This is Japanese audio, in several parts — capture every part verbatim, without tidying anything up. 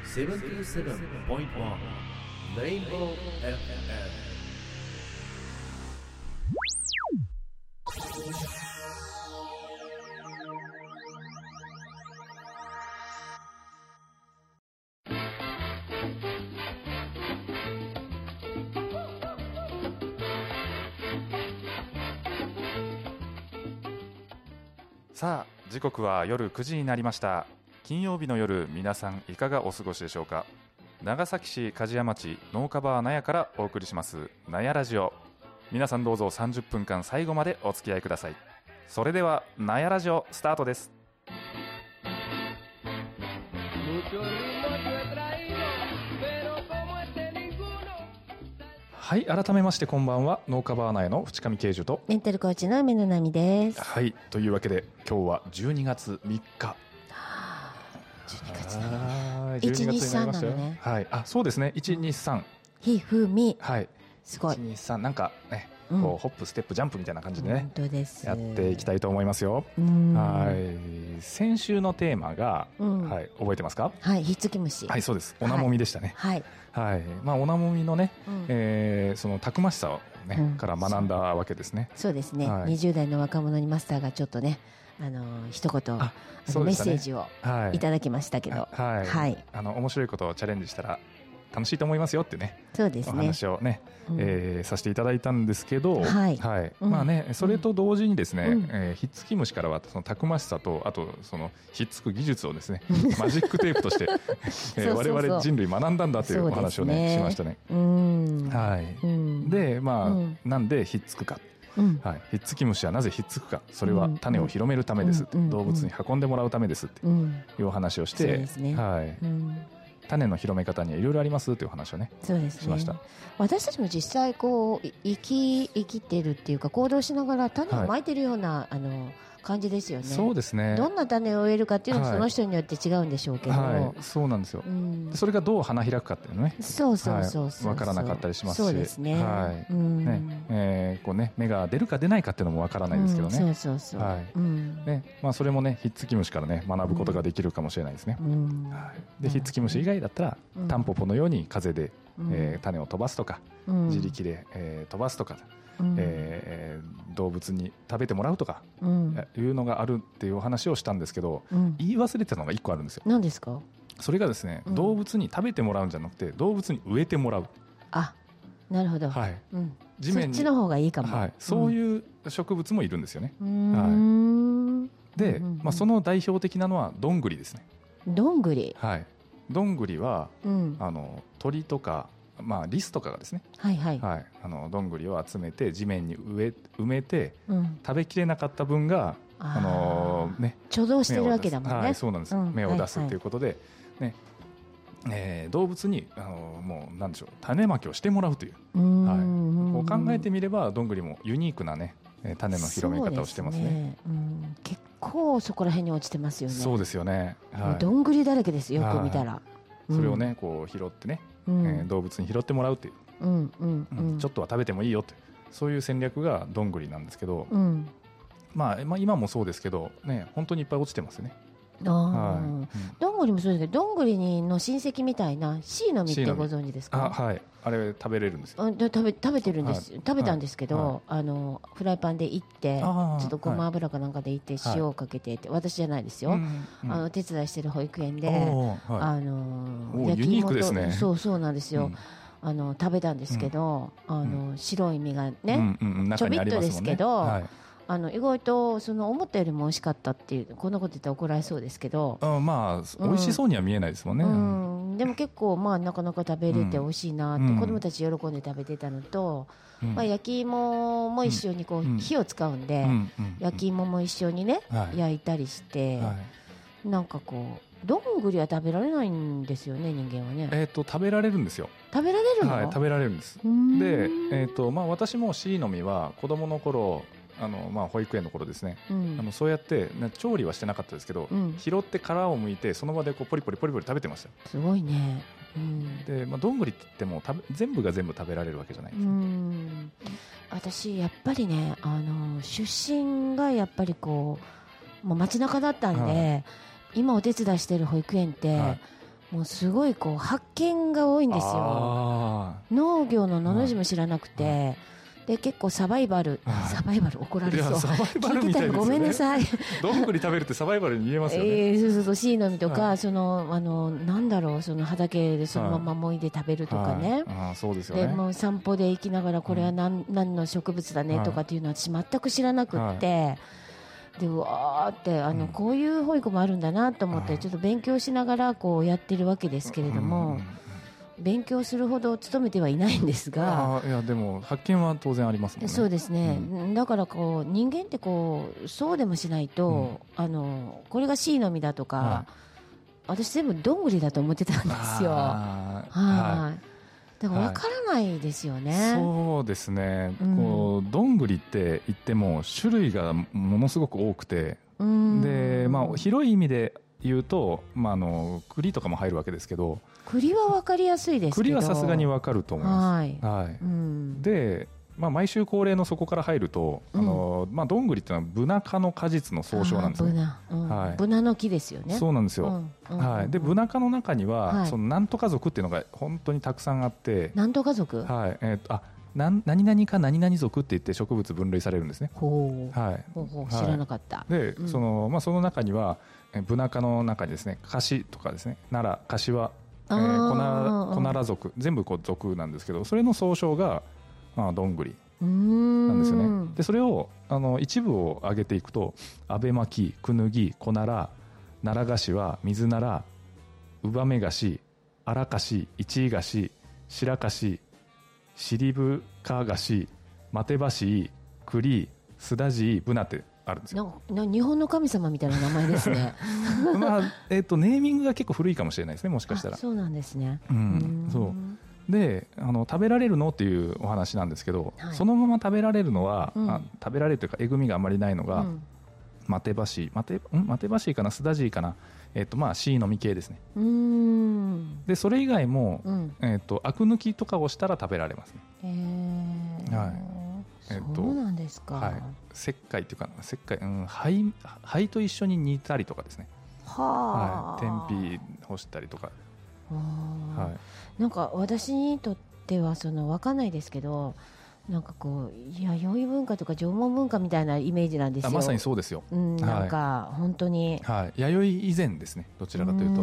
セブンティーセブンポイントワン レインボー エフエム。 さあ時刻は夜くじになりました。金曜日の夜、皆さんいかがお過ごしでしょうか。長崎市梶屋町農家バー納屋からお送りします納屋ラジオ。皆さんどうぞさんじゅっぷんかん最後までお付き合いください。それでは納屋ラジオスタートです。はい、改めましてこんばんは。農家バー納屋の淵上慶樹とメンタルコーチの梅野奈美です。 はい、というわけで今日はじゅうにがつみっか。 じゅうにがつになりました。いちにさんなのね。 はい、あ、そうですね。いちにさん。 ひふみ。 はい。 すごい。 いちにさん、なんかね、 うん、 こうホップステップジャンプみたいな感じでね。 本当です。 やっていきたいと思いますよ。はい。先週のテーマが、うん、はい、覚えてますか？ はい、ひっつき虫。 はい、そうです。おなもみでしたね。 はい。 はい。まあおなもみのね、うん、えー、そのたくましさをね、うん、から学んだわけですね。 そうですね。はい、にじゅう代の若者にマスターがちょっとね。あの一言あの、ね、メッセージをいただきましたけど、 はい、はい、あの面白いことをチャレンジしたら楽しいと思いますよってね、 そうですね、 お話をね、うん、えー、させていただいたんですけど、 はい、 はい、うん、まあね、それと同時にですね、うん、えー、ひっつき虫からはそのたくましさと、あとそのひっつく技術をですねマジックテープとして、えー、我々人類学んだんだというお話をね、しましたね。うん、はい、うん、で、まあ、うん、なんでひっつくか。うん、はい、ひっつき虫はなぜひっつくか、それは種を広めるためですって、うん、動物に運んでもらうためですっていうお話をして、うん、そうですね、はい、うん、種の広め方にはいろいろありますっていう話をね、そうですね、しました。 私たちも実際こう生き生きてるっていうか行動しながら種をまいてるような、はい、あの感じですよね。 そうですね。 どんな種を植えるかっていうのはその人によって違うんでしょうけど、 はいはい、そうなんですよ、うん、それがどう花開くかっていうのね、 そうそうそうそう、 はい、分からなかったりしますし、 そうですね、 はい、 うんね、えー、こうね、芽が出るか出ないかっていうのも分からないですけどね、 うん、そうそうそう、はい、うん、 ね、まあ、それもねひっつき虫からね学ぶことができるかもしれないですね、うん、はい、でひっつき虫以外だったら、うん、タンポポのように風で、うん、えー、種を飛ばすとか、うん、自力で、えー、飛ばすとか、うん、えー、動物に食べてもらうとか、うん、いうのがあるっていうお話をしたんですけど、うん、言い忘れてたのがいっこあるんですよ。 何ですか？ それがですね、うん、動物に食べてもらうんじゃなくて動物に植えてもらう。 あ、なるほど、はい、うん、地面にそっちの方がいいかも、 はい、そういう植物もいるんですよね、うん、はい、で、うんうんうん、まあ、その代表的なのはどんぐりですね。 どんぐり、 はい、どんぐりは、うん、あの鳥とか、まあ、リスとかがですね、はいはいはい、あのどんぐりを集めて地面に植え埋めて、うん、食べきれなかった分があ、あのーね、 貯蔵してるわけだもんね。 はい、そうなんです、うん、芽を出すということで、はいはい、ね、えー、動物に、あのー、もうなんでしょう、種まきをしてもらうという、うーん、はい、こう考えてみればどんぐりもユニークな、ね、種の広め方をしてますね。 そうですね、うん、結構そこら辺に落ちてますよね。 そうですよね、はい、 どんぐりだらけですよ、よく見たら、はい、 それをねこう拾ってね、うん、えー、動物に拾ってもらうという、うんうんうんうん、ちょっとは食べてもいいよという、そういう戦略がどんぐりなんですけど、うん、まあ、まあ今もそうですけど、ね、本当にいっぱい落ちてますよね。 あ、はい、うん、どんぐりもそうですけど、どんぐりの親戚みたいなシイの実ってご存知ですか？ あ、はい、あれ食べれるんですよ。 で食べ、食べてるんです、はい、食べたんですけど、はい、あのフライパンでいって、ちょっとごま油かなんかでいって、はい、塩をかけてって、私じゃないですよ、うんうん、あの手伝いしてる保育園で、はい、あの焼き芋と、ユニークですね。 そうそうなんですよ、うん、あの食べたんですけど、うん、あの白い実がね、うんうんうん、ちょびっとですけど、はい、あの意外とその思ったよりも美味しかったっていう、こんなこと言ったら怒られそうですけど、 あ、まあ、美味しそうには見えないですもんね、 うんうん、でも結構、まあ、なかなか食べれて美味しいなって、うん、子供たち喜んで食べてたのと、うん、まあ、焼き芋も一緒にこう、うん、火を使うんで、うん、焼き芋も一緒にね、はい、焼いたりして、はい、なんかこうどんぐりは食べられないんですよね、人間はね。 えーと、食べられるんですよ。 食べられるの？ はい、食べられるんです。で、えーとまあ、私もシイの実は子供の頃、あのまあ、保育園の頃ですね、うん、あのそうやって調理はしてなかったですけど、うん、拾って殻を剥いてその場でこうポリポリポリポリ食べてましたよ。 すごいね、うん、 で、まあ、どんぐりって言っても食べ全部が全部食べられるわけじゃないです、ね、うん、 私やっぱりね、あの出身がやっぱりこうもう街中だったんで、はい、今お手伝いしてる保育園って、はい、 もうすごいこう発見が多いんですよ。農業ののの字も知らなくて、はいはい、で結構サバイバル、はい、サバイバル怒られそう。 サバイバルみたいですよね。聞いてたらごめんなさい。 どんぐり食べるってサバイバルに見えますよね。 えー、そうそうそう、シイの実とか、はい、そのあのなんだろう、その畑でそのままもいで食べるとかね。はい、 あ、そうですよね。 でもう散歩で行きながらこれは何、うん、何の植物だねとかっていうのは私全く知らなくって。はい、でうわーってあの、うん、こういう保育もあるんだなと思ってちょっと勉強しながらこうやってるわけですけれども、うんうん、勉強するほど努めてはいないんですが、 あ、いやでも発見は当然ありますもんね。 そうですね、うん、だからこう人間ってこうそうでもしないと、うん、あのこれがシイの実だとか、はい、私全部どんぐりだと思ってたんですよ。はい、はい、だから分からないですよね。 はい、そうですね、うん、こうどんぐりって言っても種類がものすごく多くて、で、まあ、広い意味で言うと、まあ、あの栗とかも入るわけですけど、 栗は分かりやすいですけど、 栗はさすがに分かると思います。はい、はい、うん、で、まあ、毎週恒例のそこから入ると、うん、あのまあ、どんぐりっていうのはブナ科の果実の総称なんですね。 ブナ、うん、 はい、 ブナの木ですよね。 そうなんですよ。うんうんうん、はい、でブナ科の中には、はい、そのなんとか属っていうのが本当にたくさんあって、 なんとか属、 はい、えー、とあな何々か何々属って言って植物分類されるんですね。 ほう、 はい、 ほうほう、知らなかった。はい、 で、うん、そのまあ、その中にはブナ科の中にですね、カシとかですね、ナラ、カシワ、えー、コナラ属、全部こう属なんですけど、それの総称が、まあ、どんぐりなんですよね。でそれをあの一部を挙げていくと、アベマキ、クヌギ、コナラ、ナラガシワ、ミズナラ、ウバメガシ、アラカシ、イチイガシ、シラカシ、シリブカガシ、マテバシ、クリ、スダジ、ブナってあるんですよ。 なな日本の神様みたいな名前ですね。 まあ、えーと、ネーミングが結構古いかもしれないですね、もしかしたら。 そうなんですね。 うん、そうで、あの食べられるのっていうお話なんですけど、はい、そのまま食べられるのは、うん、あ食べられるというかえぐみがあまりないのが、うん、マテバシマテんマテバシかな、スダジーかな、えーとまあ、シイの実系ですね。うーん、でそれ以外も、うん、えーとアク抜きとかをしたら食べられますね。へー、はい、 えー、そうなんですか。はい、 石灰というか石灰、うん、灰、灰と一緒に煮たりとかですね。はあ、はい、天日干したりとか。 はい、なんか私にとってはその分かんないですけど、なんかこう弥生文化とか縄文文化みたいなイメージなんですよ。 まさにそうですよ。 うん、なんか本当に、 はい、弥生以前ですね、どちらかというと。うん、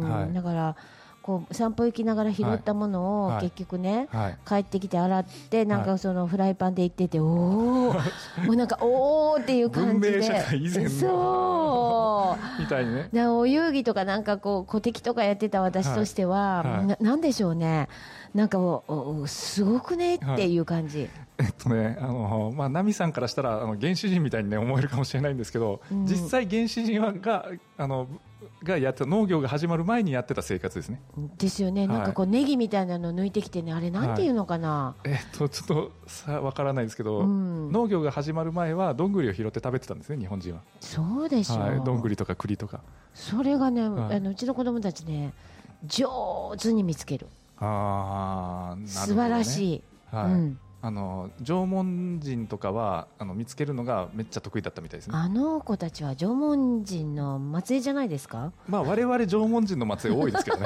はい、だからこう散歩行きながら拾ったものを結局ね、はいはい、帰ってきて洗ってなんかそのフライパンで行ってて、はい、おおもうなんかおーっていう感じで、 文明社会以前のそうみたいにね。 でお遊戯とかなんかこう小敵とかやってた私としては、はいはい、な, なんでしょうね、なんかおおすごくねっていう感じ。はい、 えっとね、あのまあ、ナミさんからしたらあの原始人みたいに、ね、思えるかもしれないんですけど、うん、実際原始人はがあのがやってた農業が始まる前にやってた生活ですね。 ですよね、はい、なんかこうネギみたいなの抜いてきてね、あれなんていうのかな、 はい、えっとちょっとさわからないですけど、うん、農業が始まる前はどんぐりを拾って食べてたんですね、日本人は。 そうでしょう、 はい、どんぐりとか栗とか。 それがね、はい、あのうちの子供たちね上手に見つける。 あ、なるほどね、 素晴らしい。はい、うん、 あの縄文人とかはあの見つけるのがめっちゃ得意だったみたいですね。 あの子たちは縄文人の末裔じゃないですか。 まあ我々縄文人の末裔多いですけどね。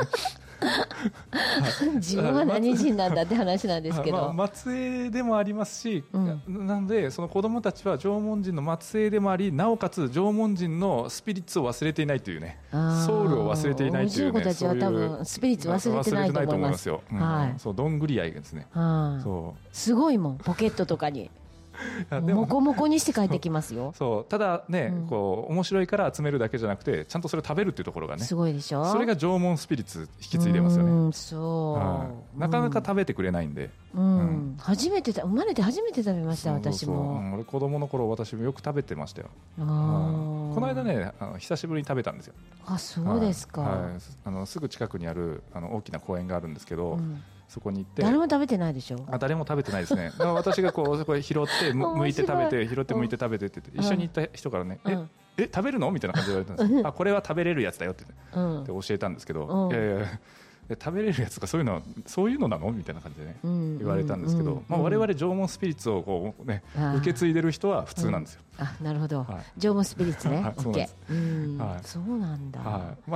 自分は何人なんだって話なんですけど、 まあ、末裔でもありますし、うん、なのでその子供たちは縄文人の末裔でもあり、なおかつ縄文人のスピリッツを忘れていないというね、ソウルを忘れていないというね、 おじい子たちは多分スピリッツ忘れてないと思います。 よ、うん、はい、そうどんぐり愛ですね。 そうすごいもん、ポケットとかにもこもこにして帰ってきますよ。 そうただね、うん、こう面白いから集めるだけじゃなくて、ちゃんとそれを食べるっていうところがね、 すごいでしょ。 それが縄文スピリッツ引き継いでますよね。 うん、そう、 はい、なかなか食べてくれないんで、 うんうん、初めて生まれて初めて食べました。私も、 うん、俺子供の頃私もよく食べてましたよ。あ、この間ね、あの久しぶりに食べたんですよ。 あ、そうですか。 はいはい、あのすぐ近くにあるあの大きな公園があるんですけど、うん、そこに行って。 誰も食べてないでしょ。 あ、誰も食べてないですね。私がこうそこで拾って剥いて食べて、拾って剥いて食べてって言って、一緒に行った人からね、うん、ええ食べるのみたいな感じで言われたんですよ。あ、これは食べれるやつだよって言って、うん、教えたんですけど、うん、いやいや食べれるやつとかそういうのそういうのなのみたいな感じでね、うん、言われたんですけど、うん、まあ、我々縄文スピリッツをこう、ね、受け継いでる人は普通なんですよ。 うん、あ、なるほど、はい、縄文スピリッツね。 はい、そうなんです、 うん、はい、そうなんだ。 はい、まあ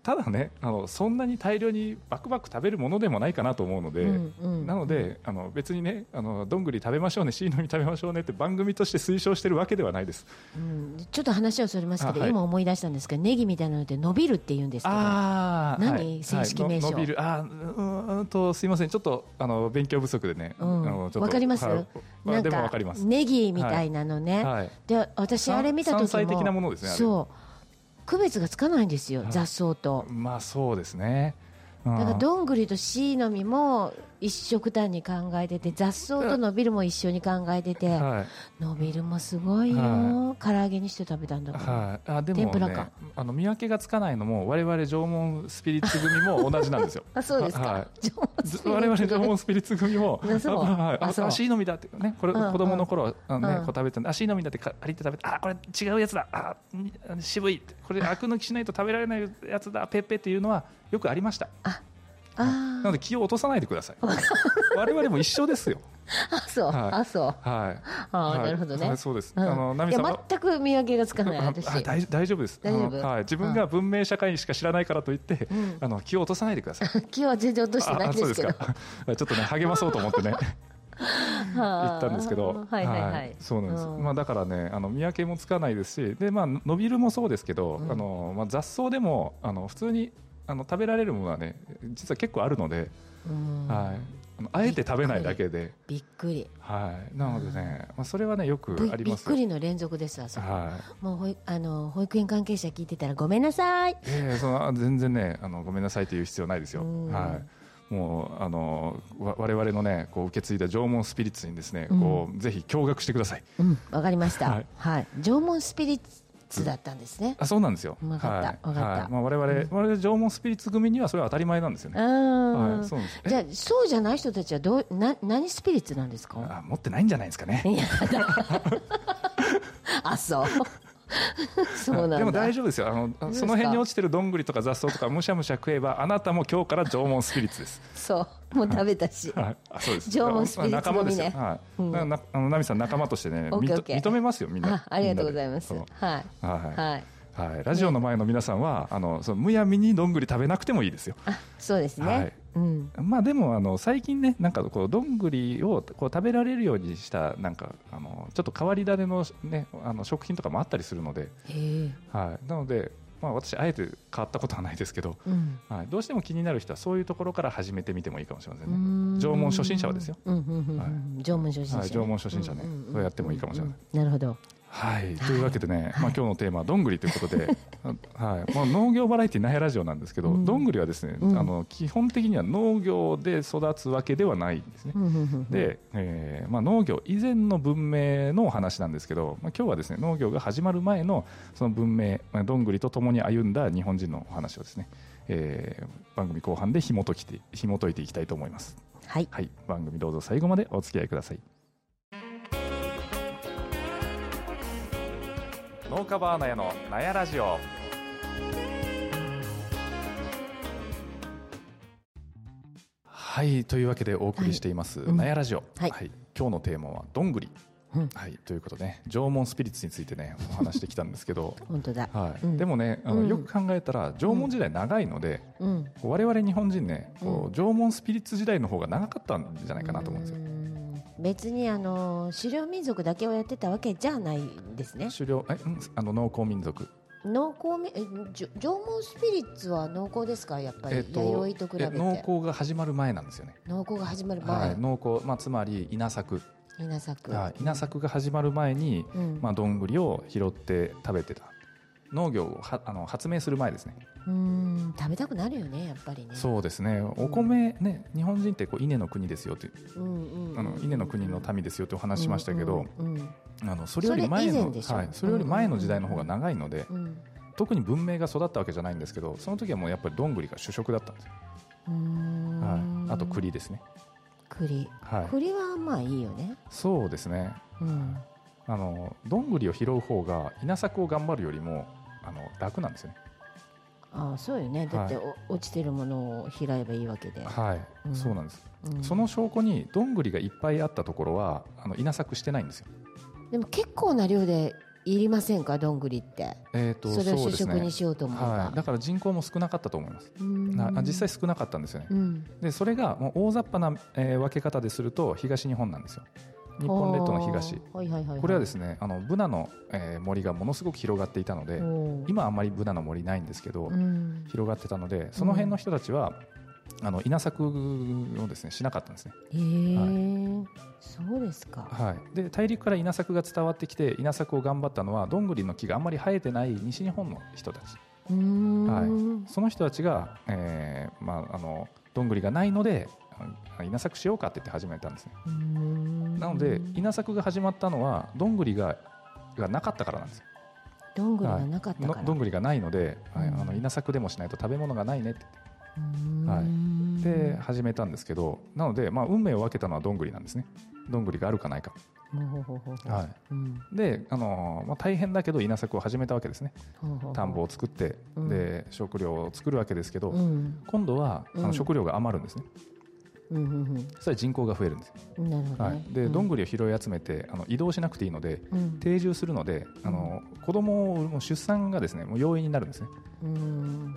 ただねあのそんなに大量にバクバク食べるものでもないかなと思うので、うんうん、なのであの別にねあのどんぐり食べましょうね、シイの実食べましょうねって番組として推奨してるわけではないです、 うん、ちょっと話はそれますけど、はい、今思い出したんですけど、ネギみたいなので伸びるって言うんですけど、あ何、はい、正式名称、 はい、伸びる、あーうんとすいません、ちょっとあの勉強不足でね、 うん、あのちょっとわかります、はい、なんかでもわかります、ネギみたいなのね、はい、で私あれ見た時も山菜的なものですね、あれそう区別がつかないんですよ、はい、雑草と。 まあそうですね、うん、 だからどんぐりとシイの実も一緒くたに考えてて、雑草と伸びるも一緒に考えてて、はい、伸びるもすごいよ、はい、唐揚げにして食べたんだから、 はい、あでも、ね、天ぷらか、あの見分けがつかないのも我々縄文スピリッツ組も同じなんですよあそうですか、はい、 我々縄文スピリッツ組もあシイの実だって、ね、これ子供の頃は、ね、こう食べてたんで、あシイの実だって借りて食べて、あこれ違うやつだ、あ渋い、これアク抜きしないと食べられないやつだペッペっていうのはよくありました。ああなので気を落とさないでください我々も一緒ですよあそう、はい、あそう、はい、あ、はい、なるほどね、 はい、そうです、 うん、あのナミさんは全く見分けがつかない私あ大大丈夫です、大丈夫、はい、自分が文明社会しか知らないからといって、うん、あの気を落とさないでください気は全然落としてないんですけど、 あそうですかちょっとね励まそうと思ってね言ったんですけど、はいはいはい、そうなんです、うん、まあ、だからねあの見分けもつかないですし、で、まあ、伸びるもそうですけど、うん、あのまあ、雑草でもあの普通にあの食べられるものはね実は結構あるので、はい、あのあえて食べないだけでびっくり、 はい、なのでね、まあ、それはねよくあります。 びっくりの連続ですわ、それ、はい、もうほいあの保育園関係者聞いてたらごめんなさい、 えー、その全然ねあのごめんなさいという必要ないですよ、はい、もうあの我々のねこう受け継いだ縄文スピリッツにですね、うん、こうぜひ驚愕してください。 うん、わかりました、はいはい、縄文スピリッツだったんですね。 あそうなんですよ。 分かった、はい、分かった、はい、 まあ、我々、うん、我々縄文スピリッツ組にはそれは当たり前なんですよね。 はい、そうです。じゃあそうじゃない人たちはどうな何スピリッツなんですか。 あ持ってないんじゃないですかね。いやあそうそうなんだ。 でも大丈夫ですよ、あのその辺に落ちてるどんぐりとか雑草とかむしゃむしゃ食えばあなたも今日から縄文スピリッツです。 そうもう食べたし、はい、あそうです縄文スピリッツ組ね、はい、うん、なあのナミさん仲間としてね認めますよみんな。 あ, ありがとうございます。はいはい、 はいはい、ラジオの前の皆さんは、ね、あのそのむやみにどんぐり食べなくてもいいですよ。 あそうですね、はい、うん、 まあ、でもあの最近ねなんかこうどんぐりをこう食べられるようにしたなんかあのちょっと変わり種の、ね、あの食品とかもあったりするので、はい、なので、まあ、私あえて変わったことはないですけど、うん、はい、どうしても気になる人はそういうところから始めてみてもいいかもしれませんね。縄文初心者はですよ、うんうんうんはい、 縄文初心者、ね、はい、 縄文初心者ね、うんうんうん、そうやってもいいかもしれない、 うんうん、なるほど。 はい、というわけでね、はいまあ、今日のテーマはどんぐりということで、はいまあ、農業バラエティなへラジオなんですけど、うん、どんぐりはですね、うん、あの基本的には農業で育つわけではないんですね、うん、で、えーまあ、農業以前の文明のお話なんですけど、まあ、今日はですね農業が始まる前のその文明、まあ、どんぐりと共に歩んだ日本人のお話をですね、えー、番組後半で紐解きて紐解いていきたいと思います。はい、はい、番組どうぞ最後までお付き合いください。農家バーナヤのなやラジオ。はいというわけでお送りしています、はい、なやラジオ、はいはい、今日のテーマはどんぐり、うんはい、ということで、ね、縄文スピリッツについてねお話してきたんですけど本当だ、 はいうん、 でもねあの、うん、よく考えたら縄文時代長いので、うん、我々日本人ねこう縄文スピリッツ時代の方が長かったんじゃないかなと思うんですよ。 別にあの狩猟民族だけをやってたわけじゃないですね。 狩猟えあの農耕民族農耕みえ縄文スピリッツは農耕ですかやっぱり、えっと、弥生と比べて農耕が始まる前なんですよね。 農耕が始まる前、 はい、農耕、まあ、つまり稲作稲作、 はい、稲作が始まる前に、うんまあ、どんぐりを拾って食べてた農業をはあの発明する前ですね。 うーん食べたくなるよねやっぱりね。 そうですねお米ね、うん、日本人ってこう稲の国ですよって、うんうんうん、あの稲の国の民ですよってお話しましたけど、うんうんうん、あのそれより前のそれ、はい、それより前の時代の方が長いので、うんうん、特に文明が育ったわけじゃないんですけどその時はもうやっぱりどんぐりが主食だったんですよ。うーん、はい、あと栗ですね。 栗、はい、栗はまあいいよね。 そうですね、うん、あのどんぐりを拾う方が稲作を頑張るよりもあの楽なんですよね。 ああそうよねだって、はい、落ちてるものを拾えばいいわけで、 はい、うん、そうなんです、うん、その証拠にどんぐりがいっぱいあったところはあの稲作してないんですよ。 でも結構な量でいりませんか、どんぐりって、えー、とそれを主食にしようと思う、 はい、だから人口も少なかったと思います。実際少なかったんですよね、うん、でそれがもう大雑把な、えー、分け方ですると東日本なんですよ。日本列島の東、はいはいはいはい、これはですねあのブナの、えー、森がものすごく広がっていたので、今はあんまりブナの森ないんですけど、うん、広がってたのでその辺の人たちは、うん、あの稲作をですねしなかったんですね。 へー、はい、そうですか、 はい、で大陸から稲作が伝わってきて稲作を頑張ったのはどんぐりの木があんまり生えてない西日本の人たち、うーん、はい、その人たちが、えーまあ、あのどんぐりがないので稲作しようかって言って始めたんですね。うーん、なので稲作が始まったのはどんぐりが、がなかったからなんですよ。 どんぐりがなかったから、 はい、どんぐりがないので、はい、あの稲作でもしないと食べ物がないねって言って、はい、で始めたんですけど、なので、まあ、運命を分けたのはどんぐりなんですね。どんぐりがあるかないか、はい、うん、で、あのーまあ、大変だけど稲作を始めたわけですね。田んぼを作って、うん、で食料を作るわけですけど、うん、今度はあの食料が余るんですね。うんうんうん、それは人口が増えるんですよ。なるほど、ね、はい、でどんぐりを拾い集めてあの移動しなくていいので、うん、定住するのであの子供を出産がですねもう容易になるんですね。うん、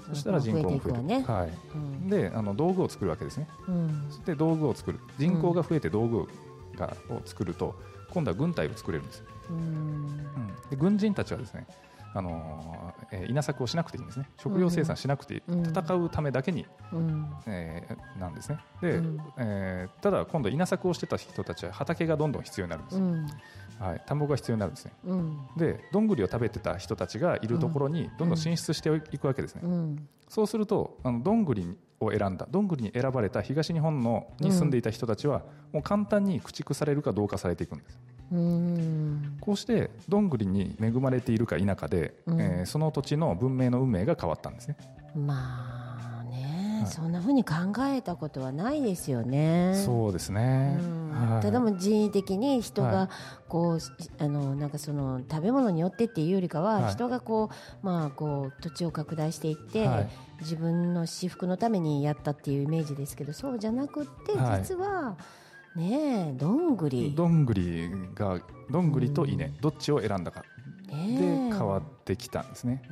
そしたら人口も増える、ね、はい、うん、であの道具を作るわけですね。うん、そして道具を作る、人口が増えて道具がを作ると今度は軍隊を作れるんです。うんうん、で軍人たちはですねあのー、稲作をしなくていいんですね。食料生産しなくていい、うん、戦うためだけに、うん、えー、なんですね。で、うん、えー、ただ今度稲作をしてた人たちは畑がどんどん必要になるんです、うん、はい、田んぼが必要になるんですね、うん、でどんぐりを食べてた人たちがいるところにどんどん進出していくわけですね、うん、そうするとあのどんぐりを選んだどんぐりに選ばれた東日本のに住んでいた人たちは、うん、もう簡単に駆逐されるかどうかされていくんです。うーん、こうしてどんぐりに恵まれているか否かで、うん、えー、その土地の文明の運命が変わったんですね。 まあね、はい、そんな風に考えたことはないですよね。 そうですね、うん、 はい、ただも人為的に人がこう、はい、あのなんかその食べ物によってっていうよりかは、はい、人がこう、まあ、こう土地を拡大していって、はい、自分の私服のためにやったっていうイメージですけど、そうじゃなくって、はい、実はねえ、どんぐりどんぐりがどんぐりと稲、うん、どっちを選んだかで変わってきたんですね、うん、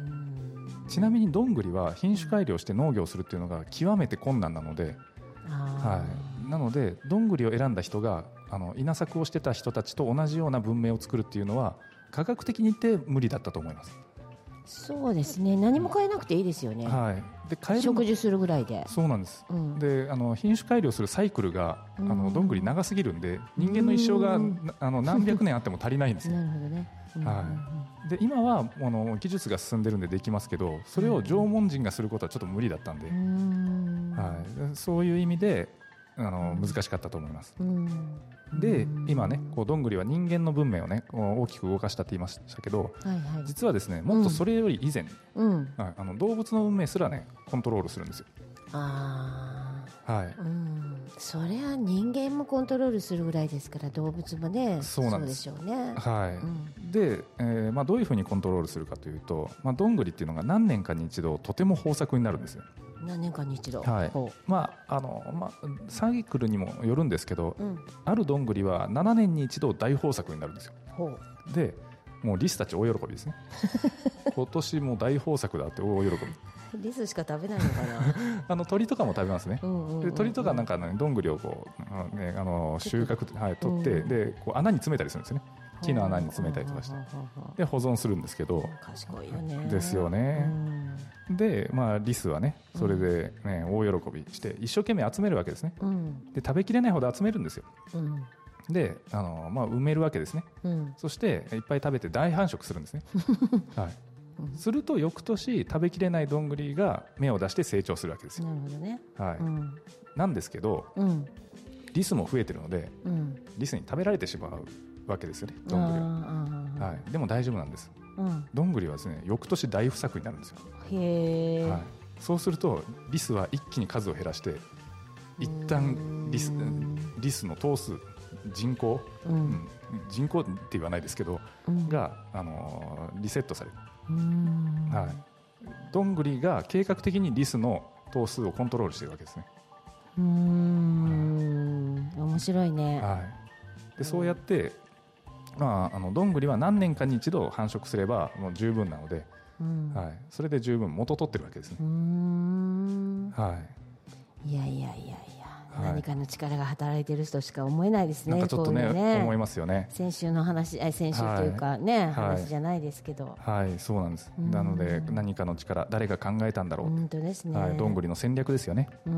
ちなみにどんぐりは品種改良して農業するっていうのが極めて困難なので、はい、なのでどんぐりを選んだ人があの稲作をしてた人たちと同じような文明を作るっていうのは科学的に言って無理だったと思います。 そうですね、何も変えなくていいですよね、はい、で変える植樹するぐらいで。 そうなんです、うん、であの品種改良するサイクルがあのどんぐり長すぎるんで人間の一生があの何百年あっても足りないんですよなるほどね、はい、で今はあの技術が進んでるんでできますけど、それを縄文人がすることはちょっと無理だったんで、うんはい、そういう意味であの難しかったと思います、うんで今ねこうどんぐりは人間の文明をね大きく動かしたって言いましたけど、はいはい、実はですねもっとそれより以前、うんはい、あの動物の運命すらねコントロールするんですよ。あ、はい、うん、 それは人間もコントロールするぐらいですから動物もねそうなんです。そうでしょうね、 はい、うん、で、えーまあ、どういうふうにコントロールするかというと、まあ、どんぐりっていうのが何年かに一度とても豊作になるんですよ。 何年かに一度、 はいまああのまあ、サイクルにもよるんですけど、うん、あるどんぐりはななねんに一度大豊作になるんですよ。ほうでもうリスたち大喜びですね今年も大豊作だって大喜びリスしか食べないのかなあの鳥とかも食べますね、うんうんうんうん、で鳥とかなんか、ね、どんぐりをこう、ね、あの収穫、はい、取って、うん、でこう穴に詰めたりするんですよね。木の穴に詰めたりとかしてで保存するんですけど賢いよねですよね、うん、で、まあ、リスはねそれで、ねうん、大喜びして一生懸命集めるわけですね、うん、で食べきれないほど集めるんですよ、うん、であの、まあ、埋めるわけですね、うん、そしていっぱい食べて大繁殖するんですね、はいうん、すると翌年食べきれないどんぐりが芽を出して成長するわけですよ。なるほどね、はいうん、なんですけど、うん、リスも増えてるので、うん、リスに食べられてしまうわけですよねどんぐりは、はい、でも大丈夫なんです、うん、どんぐりはですね翌年大不作になるんですよ。へー、はい、そうするとリスは一気に数を減らして一旦リス、リスの頭数人口、うんうん、人口って言わないですけど、うん、が、あのー、リセットされる、うんはい、どんぐりが計画的にリスの頭数をコントロールしているわけですね。うーん、 面白いね、 はい、でそうやってまあ、あのどんぐりは何年かに一度繁殖すればもう十分なので、うんはい、それで十分元を取ってるわけですね。うーん、はい、 いやいやいやいや、はい、何かの力が働いている人しか思えないですね。 なんかちょっと ね, こういうね思いますよね。 先週の話、先週というかね、はい、話じゃないですけど、 はい、はい、そうなんです。なので何かの力、誰が考えたんだろう。 本当ですね、 はい、どんぐりの戦略ですよね。うん、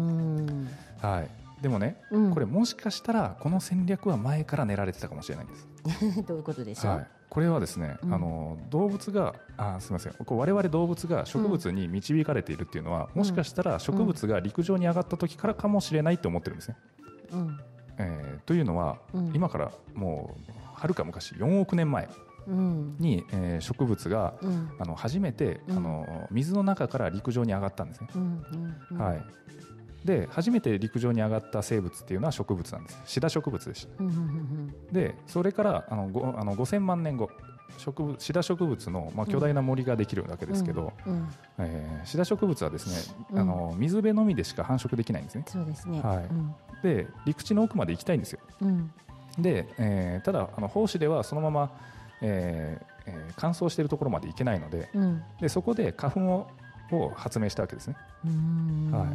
はい、でもね、うん、これもしかしたらこの戦略は前から練られてたかもしれないんです。 どういうことでしょう。はい、 これはですね、うん、あの動物があすみませんこう我々動物が植物に導かれているっていうのは、うん、もしかしたら植物が陸上に上がった時からかもしれないと思ってるんですね。うんえー、というのは、うん、今からもうはるか昔よんおくねんまえに、うんえー、植物が、うん、あの初めて、うん、あの水の中から陸上に上がったんですね。うんうんうんはい、で初めて陸上に上がった生物っていうのは植物なんです。シダ植物でした、うんうんうん、でそれからあのごあのごせんまんねんご植物シダ植物の、まあ、巨大な森ができるわけですけど、うんうんえー、シダ植物はですね、うん、あの水辺のみでしか繁殖できないんですね。 そうですね、 はいうん、で陸地の奥まで行きたいんですよ、うん、で、えー、ただあの胞子ではそのまま、えーえー、乾燥しているところまで行けないの で,、うん、でそこで花粉をを発明したわけですね。うんはい、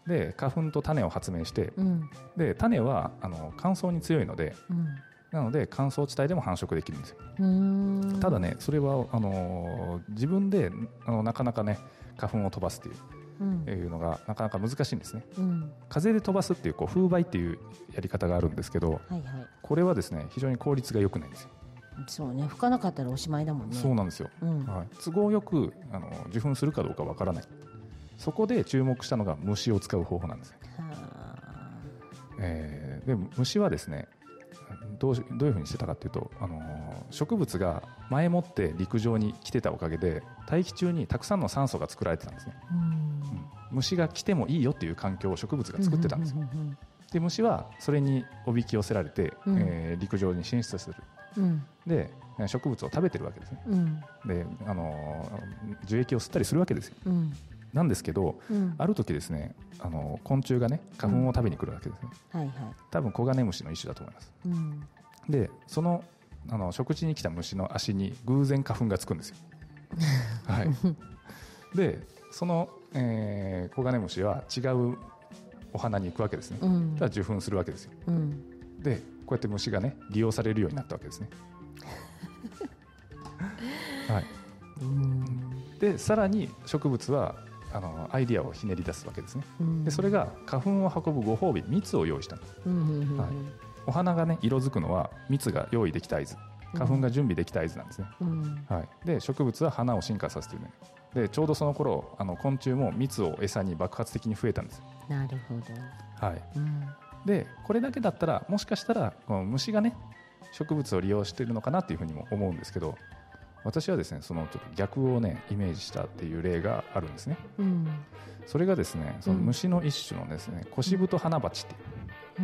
で花粉と種を発明して、うん、で種はあの乾燥に強いので、うん、なので乾燥地帯でも繁殖できるんですよ。うんただねそれはあの自分であのなかなかね花粉を飛ばすっていう、うん、いうのがなかなか難しいんですね。うん、風で飛ばすっていう、こう風媒っていうやり方があるんですけど、はいはい、これはですね非常に効率が良くないんですよ。 そうね、吹かなかったらおしまいだもんね。 そうなんですよ、うんはい、都合よくあの受粉するかどうかわからない。そこで注目したのが虫を使う方法なんです。は、えー、で虫はですねどう、どういうふうにしてたかというと、あの植物が前もって陸上に来てたおかげで大気中にたくさんの酸素が作られてたんですね。うん、うん、虫が来てもいいよっていう環境を植物が作ってたんですよ。で虫はそれにおびき寄せられて、うんえー、陸上に進出する、うん、で植物を食べてるわけですね、うん、であの樹液を吸ったりするわけですよ、うん、なんですけど、うん、ある時ですねあの昆虫がね花粉を食べに来るわけですね、うんはいはい、多分コガネムシの一種だと思います、うん、でその、あの食事に来た虫の足に偶然花粉がつくんですよ、はい、でその、えー、コガネムシは違うお花に行くわけですね、うん、ただ受粉するわけですよ、うん、でこうやって虫がね利用されるようになったわけですねはい、うんでさらに植物はあのアイディアをひねり出すわけですね、うん、でそれが花粉を運ぶご褒美蜜を用意したんです、うんうんうんはい、お花がね色づくのは蜜が用意できた合図、花粉が準備できた合図なんですね、うんはい、で植物は花を進化させている、ね、でちょうどその頃あの昆虫も蜜を餌に爆発的に増えたんです。 なるほど、 はいうん、でこれだけだったらもしかしたらこの虫がね植物を利用しているのかなっていうふうにも思うんですけど、私はですねそのちょっと逆をねイメージしたっていう例があるんですね、うん、それがですねその虫の一種のですね、うん、コシブトハナバチっていう、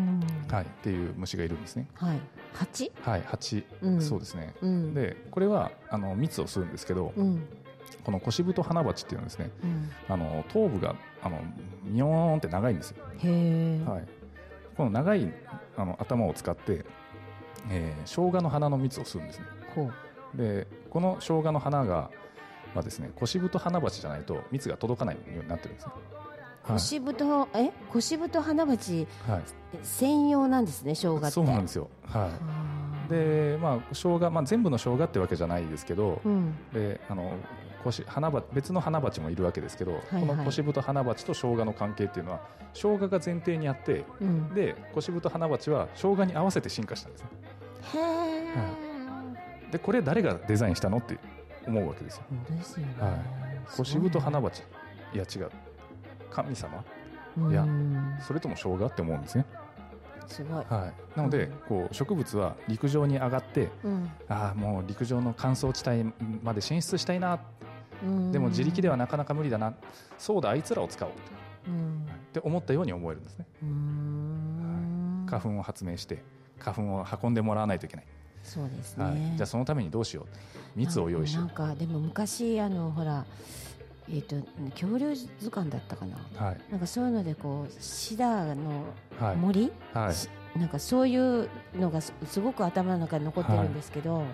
うんはい、っていう虫がいるんですね、 はい、蜂はい蜂、うん、そうですね、うん、でこれはあの蜜を吸うんですけど、うんこのコシブトハナバチっていうのはですね、うん、あの頭部があのミヨーンって長いんですよ。へー、はい、この長いあの頭を使って、えー、生姜の花の蜜を吸うんですね。ほうでこの生姜の花がはですねコシブトハナバチじゃないと蜜が届かないようになってるんですね。 コシブト、はい、えコシブトハナバチ専用なんですね、生姜って。 そうなんですよ、はいでまあ、生姜、まあ、全部の生姜ってわけじゃないですけど、うん、であのコシ花ば別の花鉢もいるわけですけど、はいはい、このコシブト花鉢と生姜の関係っていうのは生姜が前提にあって、うん、でコシブト花鉢は生姜に合わせて進化したんですね。へー、はい、でこれ誰がデザインしたのって思うわけですよ。 ですよね、 はい、コシブト花鉢いや違う神様いやそれとも生姜って思うんですね。 すごい、 はい、なので、うん、こう植物は陸上に上がって、うん、ああもう陸上の乾燥地帯まで進出したいな、でも自力ではなかなか無理だな、そうだあいつらを使おうと、うん、って思ったように思えるんですね。うーん、はい、花粉を発明して花粉を運んでもらわないといけない。 そうですね、 はい、じゃあそのためにどうしよう、蜜を用意しよう。 なんかでも昔あのほらえー、と恐竜図鑑だったかな、はい、なんかそういうのでこうシダの森、はいはい、 なんかそういうのが す, すごく頭の中に残ってるんですけど、はい、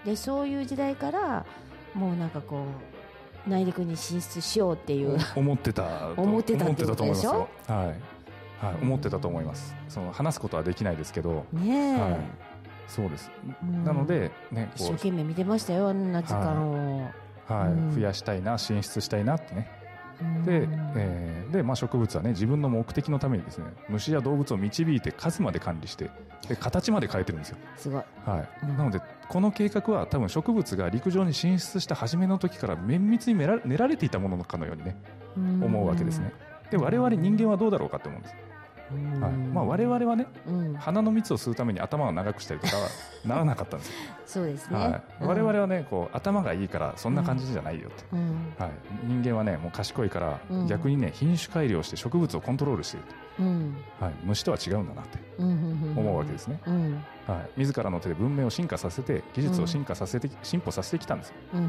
でそういう時代からもうなんかこう内陸に進出しようっていう思ってた思ってたってことでしょ。 はい、はい、思ってたと思います。その話すことはできないですけどねえ、 はい、そうです、うん、なので、ね、 一生懸命見てましたよ、あんな時間を、 はいはい、うん、増やしたいな、進出したいなってね。で、えーでまあ、植物はね自分の目的のためにですね虫や動物を導いて数まで管理してで形まで変えてるんですよ。すごい、はいうん、なのでこの計画は多分植物が陸上に進出した初めの時から綿密に練ら、練られていたものかのようにね思うわけですね。で我々人間はどうだろうかと思うんです。はいまあ、我々はね、うん、花の蜜を吸うために頭を長くしたりとかはならなかったんですよ。 そうですね、 はい、我々はねこう頭がいいからそんな感じじゃないよって、うんはい、人間はねもう賢いから、うん、逆にね品種改良して植物をコントロールしていると、うんはい、虫とは違うんだなって思うわけですね、うんはい、自らの手で文明を進化させて技術を進化させて、うん、進歩させてきたんですよ、うん、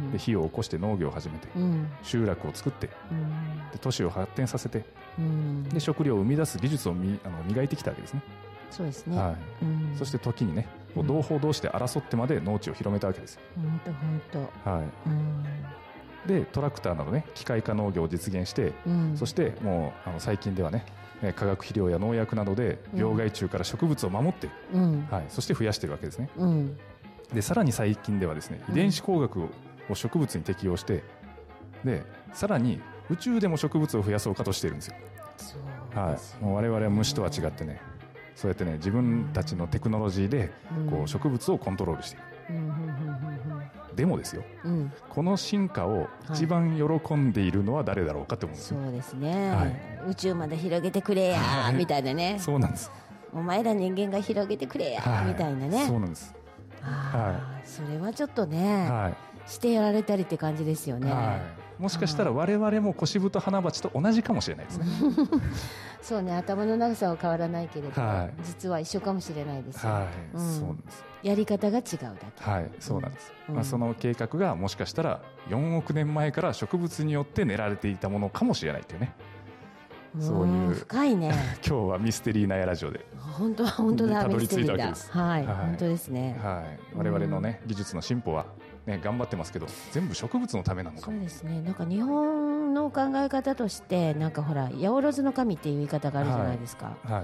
で火を起こして農業を始めて、うん、集落を作って、うん、で都市を発展させて、うん、で食料を生み出す技術をみあの磨いてきたわけですね。 そうですね、 はいうん、 そして時にね同胞同士で争ってまで農地を広めたわけですよ。 本当本当、 はいうんでトラクターなどね機械化農業を実現して、うん、そしてもうあの最近ではね化学肥料や農薬などで病害虫から植物を守って、うんはい、そして増やしているわけですね、うん、でさらに最近ではですね遺伝子工学を植物に適用してでさらに宇宙でも植物を増やそうかとしているんですよ。そうですね、はい、もう我々は虫とは違ってねそうやってね自分たちのテクノロジーでこう植物をコントロールしている、うんうんうんうんうん、でもですよ、うん、この進化を一番喜んでいるのは誰だろうかと思うんですよ、 はい、そうですね、はい、宇宙まで広げてくれや、はい、みたいなね。 そうなんです。 お前ら人間が広げてくれや、はい、みたいなね。 そうなんです。 はい、それはちょっとね、はい、してやられたりって感じですよね、はい、 もしかしたら我々もコシブト花鉢と同じかもしれないですねそうね、頭の長さは変わらないけれど、はい、実は一緒かもしれないですよ、 はいうん、そうなんです。 やり方が違うだけ。 はい、そうなんです、うんまあ、その計画がもしかしたらよんおくねんまえから植物によって練られていたものかもしれないというね、そういう深いね今日はミステリーなやラジオで本当は本当だたどり着いたわけです。 はい、はい、本当ですね、 はい、我々のね、うん、技術の進歩はね、頑張ってますけど全部植物のためなのかも。 そうですね。なんか日本の考え方としてなんかほら八百万の神っていう言い方があるじゃないですか、はいはい、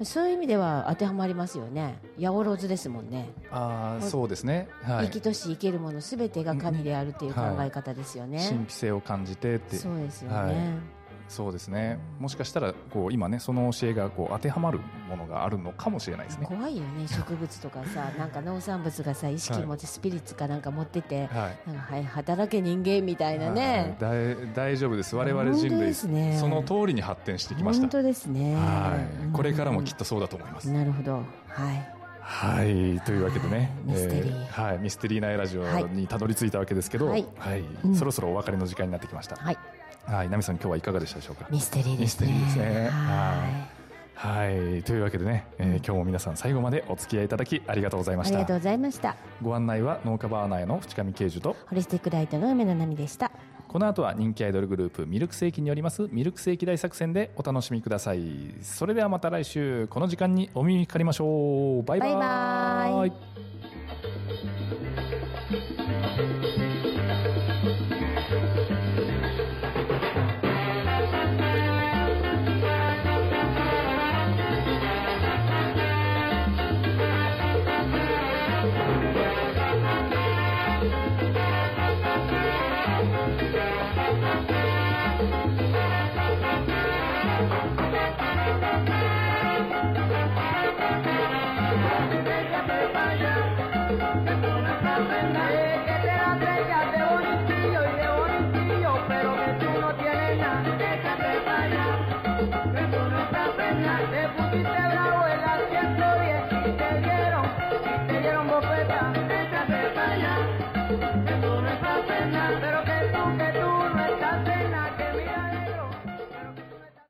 そういう意味では当てはまりますよね。八百万ですもんね。 ああそうですね、はい、 生きとし生けるものすべてが神であるっていう考え方ですよね、はい、 神秘性を感じてって。 そうですよね、 はいそうですね、もしかしたらこう今ねその教えがこう当てはまるものがあるのかもしれないですね。 怖いよね植物とかさなんか農産物がさ意識持ってスピリッツかなんか持ってて、はい、なんかはい働け人間みたいなね、 はい、大丈夫です。我々人類、ね、その通りに発展してきました。 本当ですね。 はい、これからもきっとそうだと思います。 なるほど。はいはい、というわけでね、ミステリー、えーはい、ミステリーなラジオにたどり着いたわけですけど、はいはいうん、そろそろお別れの時間になってきました。はいはい、ナミさん今日はいかがでしたでしょうか。 ミステリーですね。 ミステリーですね。はい、はい、というわけでね、えーうん、今日も皆さん最後までお付き合いいただきありがとうございました。 ありがとうございました。 ご案内は農家バーナーへの淵上慶樹とホリスティックライトの梅野奈美でした。 この後は人気アイドルグループミルクセーキによりますミルクセーキ大作戦でお楽しみください。それではまた来週この時間にお耳にかかりましょう。バイバイ。バイバイ。 Te pusiste bravo en la ciento diez y te dieron, y te dieron bofeta,